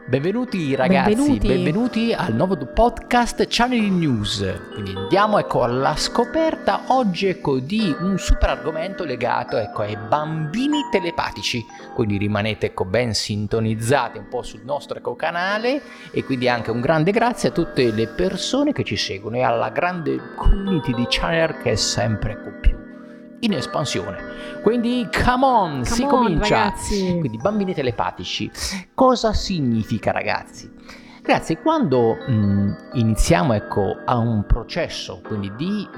Benvenuti ragazzi, benvenuti al nuovo podcast Channel News. Quindi andiamo alla scoperta oggi di un super argomento legato ai bambini telepatici. Quindi rimanete ben sintonizzati un po' sul nostro canale e quindi anche un grande grazie a tutte le persone che ci seguono e alla grande community di Channel che è sempre più in espansione. Quindi si comincia, ragazzi. Quindi bambini telepatici, cosa significa ragazzi? Ragazzi, quando iniziamo a un processo quindi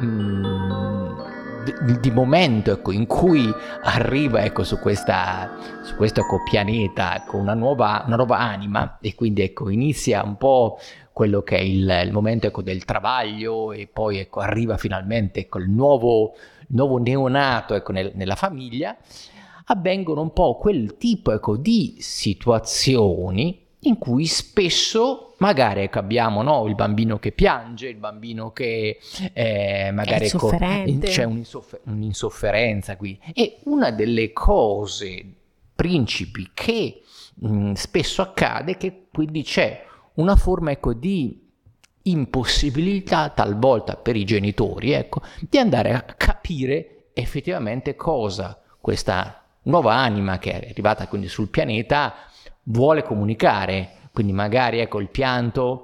di momento in cui arriva su questo pianeta una nuova anima e quindi inizia un po' quello che è il momento del travaglio e poi arriva finalmente il nuovo neonato nella famiglia, avvengono un po' quel tipo di situazioni in cui spesso magari abbiamo il bambino che piange, il bambino che magari c'è un'insofferenza qui. E una delle cose principi che spesso accade è che quindi c'è una forma di impossibilità talvolta per i genitori di andare a capire effettivamente cosa questa nuova anima che è arrivata quindi sul pianeta vuole comunicare. Quindi magari il pianto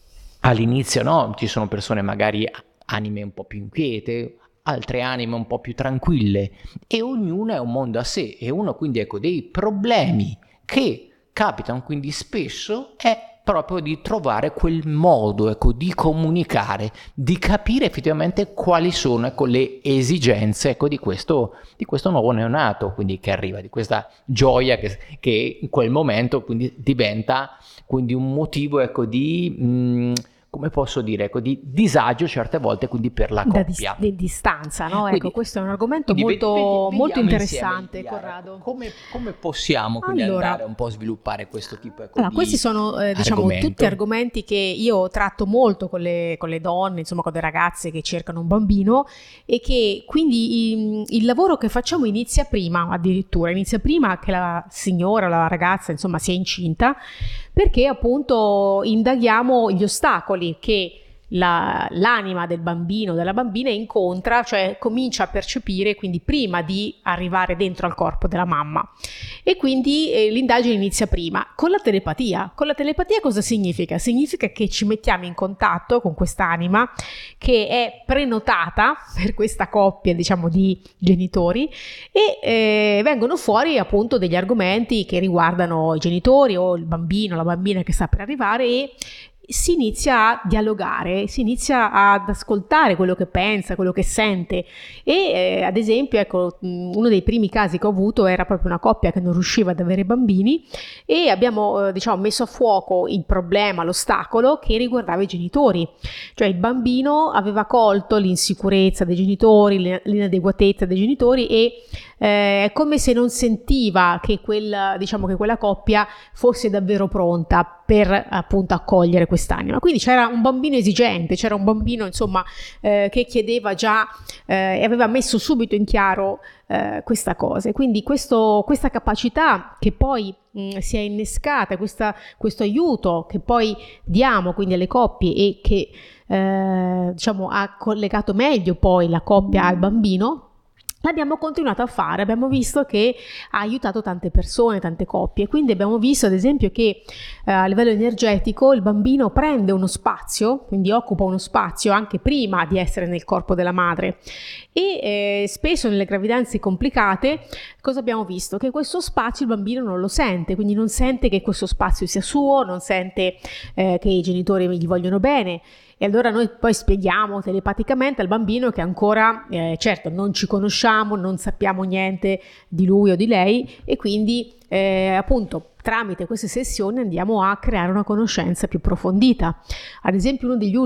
all'inizio ci sono persone magari anime un po' più inquiete, altre anime un po' più tranquille e ognuno è un mondo a sé e uno quindi dei problemi che capitano quindi spesso è proprio di trovare quel modo di comunicare, di capire effettivamente quali sono le esigenze di questo nuovo neonato, quindi che arriva, di questa gioia che in quel momento quindi diventa quindi un motivo di come posso dire, di disagio certe volte quindi per la coppia. Di distanza, no? Quindi, questo è un argomento molto interessante, insieme, Corrado. Come possiamo quindi andare un po' a sviluppare questo tipo di questi sono tutti argomenti che io tratto molto con le donne, insomma con le ragazze che cercano un bambino e che quindi il lavoro che facciamo inizia prima che la signora, la ragazza insomma sia incinta, perché appunto indaghiamo gli ostacoli che l'anima del bambino o della bambina incontra, cioè comincia a percepire quindi prima di arrivare dentro al corpo della mamma, e quindi l'indagine inizia prima con la telepatia. Con la telepatia cosa significa? Significa che ci mettiamo in contatto con quest'anima che è prenotata per questa coppia di genitori e vengono fuori appunto degli argomenti che riguardano i genitori o il bambino, la bambina che sta per arrivare, e si inizia a dialogare, si inizia ad ascoltare quello che pensa, quello che sente e ad esempio uno dei primi casi che ho avuto era proprio una coppia che non riusciva ad avere bambini e abbiamo messo a fuoco il problema, l'ostacolo che riguardava i genitori, cioè il bambino aveva colto l'insicurezza dei genitori, l'inadeguatezza dei genitori e è come se non sentiva che quella coppia fosse davvero pronta per appunto accogliere quest'anima. Quindi c'era un bambino esigente, c'era un bambino insomma che chiedeva già e aveva messo subito in chiaro questa cosa. Quindi questa capacità che poi si è innescata, questo aiuto che poi diamo quindi alle coppie e che ha collegato meglio poi la coppia al bambino, l'abbiamo continuato a fare, abbiamo visto che ha aiutato tante persone, tante coppie, quindi abbiamo visto ad esempio che a livello energetico il bambino prende uno spazio, quindi occupa uno spazio anche prima di essere nel corpo della madre e spesso nelle gravidanze complicate cosa abbiamo visto? Che questo spazio il bambino non lo sente, quindi non sente che questo spazio sia suo, non sente che i genitori gli vogliono bene. E allora noi poi spieghiamo telepaticamente al bambino che ancora, certo, non ci conosciamo, non sappiamo niente di lui o di lei e quindi appunto tramite queste sessioni andiamo a creare una conoscenza più approfondita. Ad esempio una delle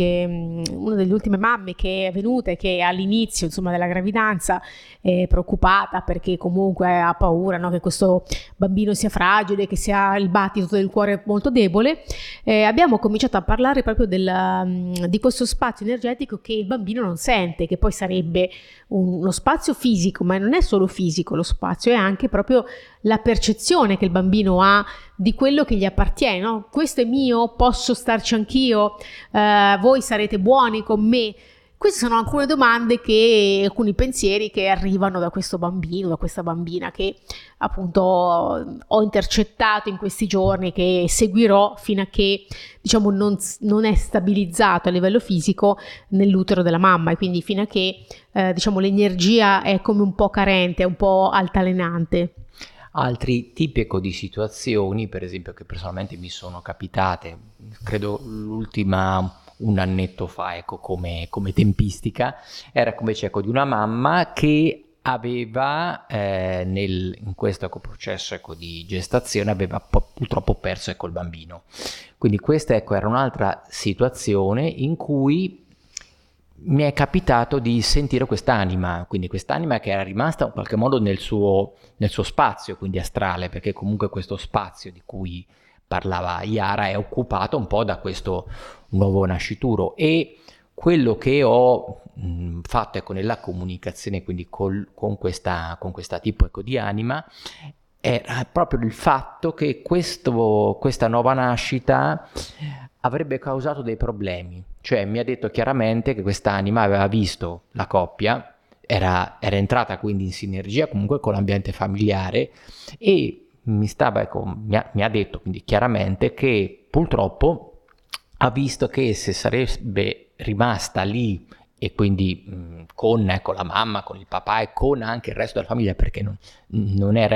ultime mamme che è venuta e che all'inizio insomma della gravidanza è preoccupata perché comunque ha paura, no, che questo bambino sia fragile, che sia il battito del cuore molto debole, abbiamo cominciato a parlare proprio di questo spazio energetico che il bambino non sente, che poi sarebbe uno spazio fisico, ma non è solo fisico lo spazio, è anche proprio l'apertura percezione che il bambino ha di quello che gli appartiene, no? Questo è mio, posso starci anch'io, voi sarete buoni con me. Queste sono alcune domande alcuni pensieri che arrivano da questo bambino, da questa bambina che appunto ho intercettato in questi giorni, che seguirò fino a che diciamo non è stabilizzato a livello fisico nell'utero della mamma, e quindi fino a che diciamo l'energia è come un po' carente, un po' altalenante. Altri tipi di situazioni, per esempio, che personalmente mi sono capitate, credo l'ultima un annetto fa, come tempistica, era come di una mamma che aveva in questo processo di gestazione aveva purtroppo perso il bambino. Quindi questa era un'altra situazione in cui mi è capitato di sentire quest'anima che era rimasta in qualche modo nel suo spazio, quindi astrale, perché comunque questo spazio di cui parlava Yara è occupato un po' da questo nuovo nascituro, e quello che ho fatto nella comunicazione, quindi con questa tipo di anima, era proprio il fatto che questa nuova nascita avrebbe causato dei problemi. Cioè mi ha detto chiaramente che quest'anima aveva visto la coppia, era entrata quindi in sinergia comunque con l'ambiente familiare, e mi ha detto quindi chiaramente che purtroppo ha visto che se sarebbe rimasta lì, e quindi con la mamma, con il papà e con anche il resto della famiglia, perché non era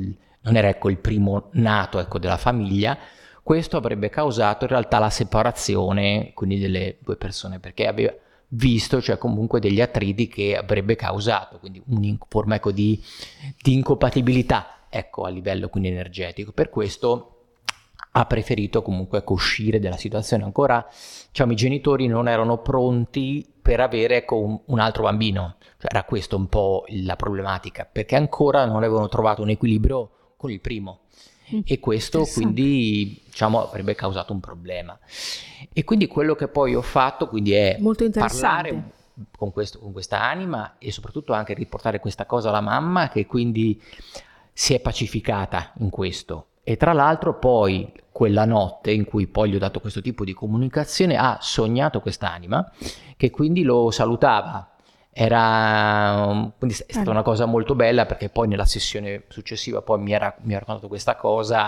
il primo nato della famiglia, questo avrebbe causato in realtà la separazione quindi delle due persone, perché aveva visto comunque degli attriti che avrebbe causato, quindi una forma di incompatibilità a livello quindi energetico. Per questo ha preferito comunque uscire dalla situazione. Ancora i genitori non erano pronti per avere un altro bambino, era questo un po' la problematica, perché ancora non avevano trovato un equilibrio con il primo, e questo quindi avrebbe causato un problema. E quindi quello che poi ho fatto quindi è molto parlare con questa anima, e soprattutto anche riportare questa cosa alla mamma, che quindi si è pacificata in questo. E tra l'altro poi quella notte in cui poi gli ho dato questo tipo di comunicazione, ha sognato quest'anima che quindi lo salutava. Quindi è stata una cosa molto bella, perché poi nella sessione successiva poi mi ha raccontato questa cosa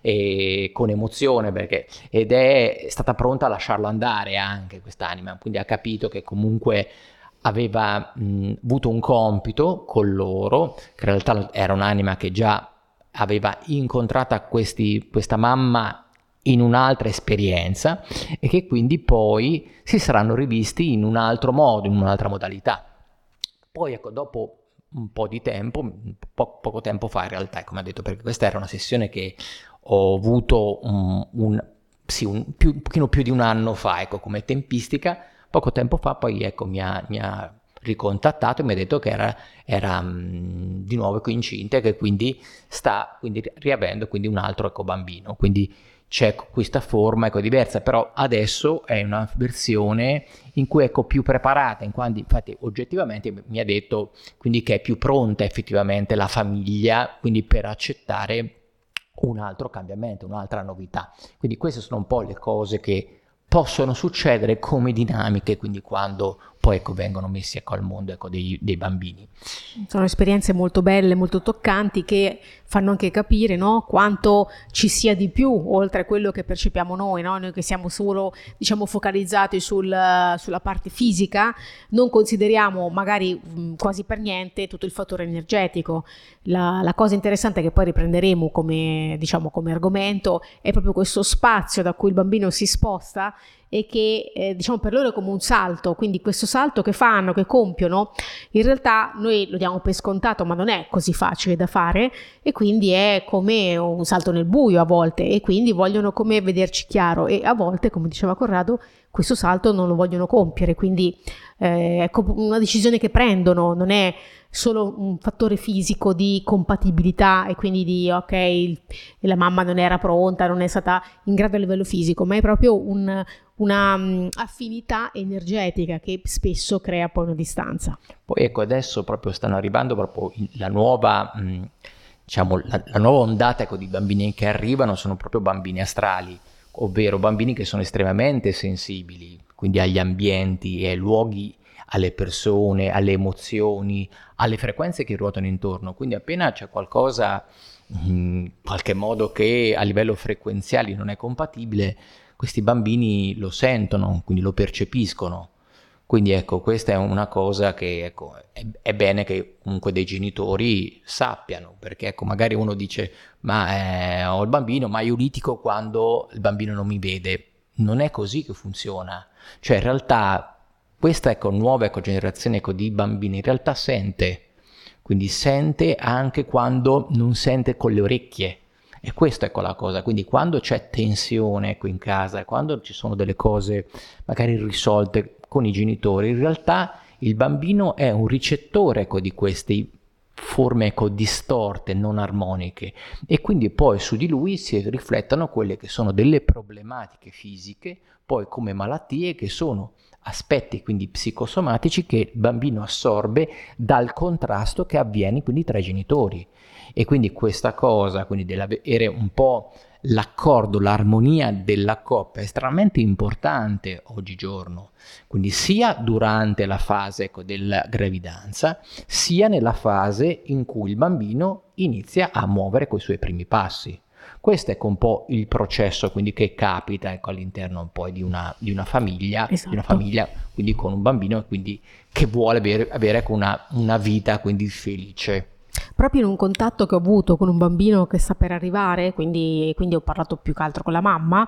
con emozione, ed è stata pronta a lasciarlo andare anche quest'anima, quindi ha capito che comunque aveva avuto un compito con loro, che in realtà era un'anima che già aveva incontrata questa mamma in un'altra esperienza, e che quindi poi si saranno rivisti in un altro modo, in un'altra modalità. Poi dopo un po' di tempo, poco tempo fa in realtà, come ha detto, perché questa era una sessione che ho avuto un pochino più di un anno fa, come tempistica. Poco tempo fa poi mi ha ricontattato e mi ha detto che era di nuovo incinta, e che quindi sta riavendo quindi un altro bambino. Quindi c'è questa forma diversa, però adesso è una versione in cui più preparata, infatti oggettivamente mi ha detto quindi che è più pronta effettivamente la famiglia, quindi per accettare un altro cambiamento, un'altra novità. Quindi queste sono un po' le cose che possono succedere come dinamiche, quindi quando poi vengono messi al mondo dei bambini. Sono esperienze molto belle, molto toccanti, che fanno anche capire, no, quanto ci sia di più oltre a quello che percepiamo noi, no? Noi che siamo solo focalizzati sulla parte fisica, non consideriamo magari quasi per niente tutto il fattore energetico. La cosa interessante che poi riprenderemo come argomento è proprio questo spazio da cui il bambino si sposta, e che per loro è come un salto, quindi questo salto che fanno, che compiono, in realtà noi lo diamo per scontato, ma non è così facile da fare, e quindi è come un salto nel buio a volte, e quindi vogliono come vederci chiaro, e a volte, come diceva Corrado, questo salto non lo vogliono compiere, quindi è una decisione che prendono, non è solo un fattore fisico di compatibilità, e quindi la mamma non era pronta, non è stata in grado a livello fisico, ma è proprio una affinità energetica che spesso crea poi una distanza. Poi adesso proprio stanno arrivando proprio la nuova diciamo, la nuova ondata, ecco, di bambini che arrivano sono proprio bambini astrali, ovvero bambini che sono estremamente sensibili, quindi agli ambienti e ai luoghi, alle persone, alle emozioni, alle frequenze che ruotano intorno. Quindi appena c'è qualcosa in qualche modo che a livello frequenziale non è compatibile, questi bambini lo sentono, quindi lo percepiscono. Quindi ecco, questa è una cosa che ecco, è bene che comunque dei genitori sappiano, perché ecco, magari uno dice ma ho il bambino, ma io litigo quando il bambino non mi vede. Non è così che funziona. Cioè in realtà questa ecco, nuova ecco, generazione ecco, di bambini in realtà sente, quindi sente anche quando non sente con le orecchie. E questa ecco la cosa, quindi quando c'è tensione ecco, in casa, quando ci sono delle cose magari irrisolte con i genitori, in realtà il bambino è un ricettore ecco, di queste forme ecco, distorte, non armoniche, e quindi poi su di lui si riflettono quelle che sono delle problematiche fisiche, poi come malattie che sono aspetti quindi psicosomatici che il bambino assorbe dal contrasto che avviene quindi tra i genitori. E quindi questa cosa, quindi dell'avere un po' l'accordo, l'armonia della coppia è estremamente importante oggigiorno, quindi sia durante la fase ecco, della gravidanza, sia nella fase in cui il bambino inizia a muovere coi suoi primi passi. Questo è ecco, un po' il processo quindi, che capita ecco, all'interno poi di una famiglia, esatto. Di una famiglia quindi con un bambino quindi, che vuole avere ecco, una vita quindi felice. Proprio in un contatto che ho avuto con un bambino che sta per arrivare, quindi ho parlato più che altro con la mamma,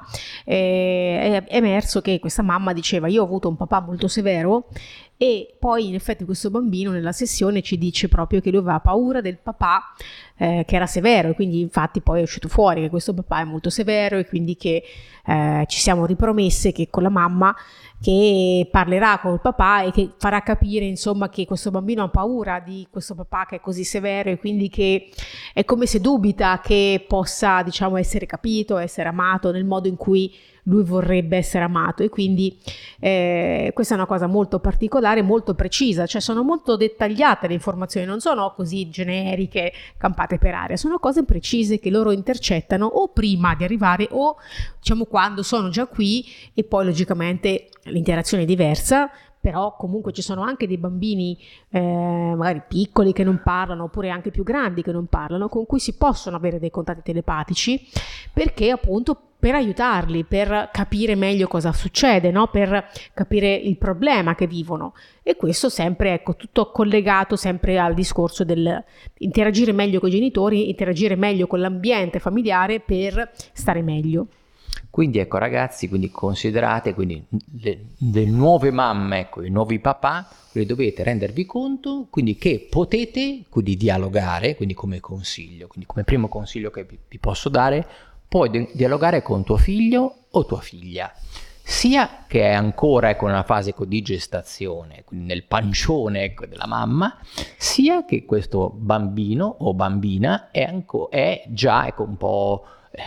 è emerso che questa mamma diceva: io ho avuto un papà molto severo, e poi in effetti questo bambino nella sessione ci dice proprio che lui aveva paura del papà che era severo, e quindi infatti poi è uscito fuori che questo papà è molto severo, e quindi che ci siamo ripromesse che con la mamma che parlerà con il papà e che farà capire insomma che questo bambino ha paura di questo papà che è così severo, e quindi che è come se dubita che possa diciamo essere capito, essere amato nel modo in cui lui vorrebbe essere amato. E quindi questa è una cosa molto particolare, molto precisa, cioè sono molto dettagliate le informazioni, non sono così generiche, campate per aria, sono cose precise che loro intercettano o prima di arrivare o diciamo quando sono già qui, e poi logicamente l'interazione è diversa, però comunque ci sono anche dei bambini magari piccoli che non parlano, oppure anche più grandi che non parlano, con cui si possono avere dei contatti telepatici, perché appunto per aiutarli, per capire meglio cosa succede, no? Per capire il problema che vivono. E questo sempre, ecco, tutto collegato sempre al discorso del interagire meglio con i genitori, interagire meglio con l'ambiente familiare per stare meglio. Quindi ecco ragazzi, quindi considerate quindi le nuove mamme, ecco, i nuovi papà, quindi dovete rendervi conto quindi che potete quindi dialogare, quindi come consiglio, quindi come primo consiglio che vi posso dare, puoi dialogare con tuo figlio o tua figlia, sia che è ancora ecco, nella fase ecco, di gestazione, quindi nel pancione ecco, della mamma, sia che questo bambino o bambina è già ecco, un po'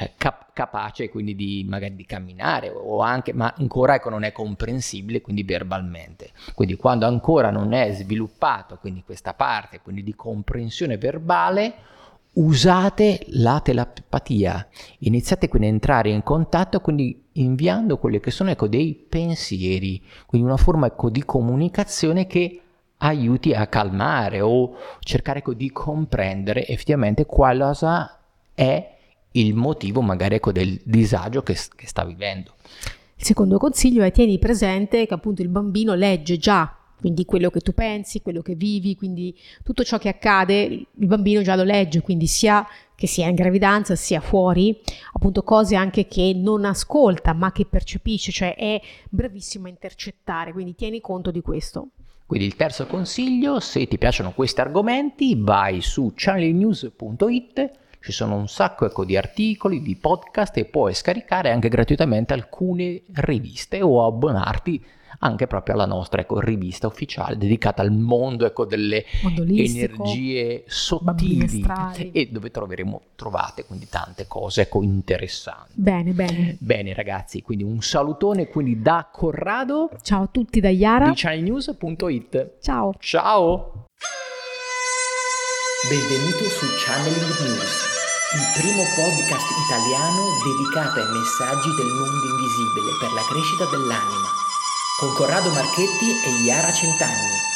capace quindi di magari di camminare, o anche, ma ancora ecco, non è comprensibile quindi verbalmente. Quindi quando ancora non è sviluppato quindi questa parte quindi di comprensione verbale, usate la telepatia, iniziate quindi a entrare in contatto quindi inviando quelli che sono ecco, dei pensieri, quindi una forma ecco, di comunicazione che aiuti a calmare o cercare ecco, di comprendere effettivamente cosa è il motivo magari ecco, del disagio che sta vivendo. Il secondo consiglio è: tieni presente che appunto il bambino legge già, quindi quello che tu pensi, quello che vivi, quindi tutto ciò che accade il bambino già lo legge, quindi sia che sia in gravidanza sia fuori, appunto cose anche che non ascolta ma che percepisce, cioè è bravissimo a intercettare, quindi tieni conto di questo. Quindi il terzo consiglio: se ti piacciono questi argomenti vai su channelnews.it, ci sono un sacco ecco, di articoli, di podcast, e puoi scaricare anche gratuitamente alcune riviste o abbonarti anche proprio alla nostra ecco, rivista ufficiale dedicata al mondo ecco, delle energie sottili, e dove trovate quindi tante cose ecco, interessanti. Bene ragazzi, quindi un salutone quindi da Corrado. Ciao a tutti da Yara di channelnews.it. Ciao. Benvenuto su Channeling News, il primo podcast italiano dedicato ai messaggi del mondo invisibile per la crescita dell'anima, con Corrado Marchetti e Iara Centanni.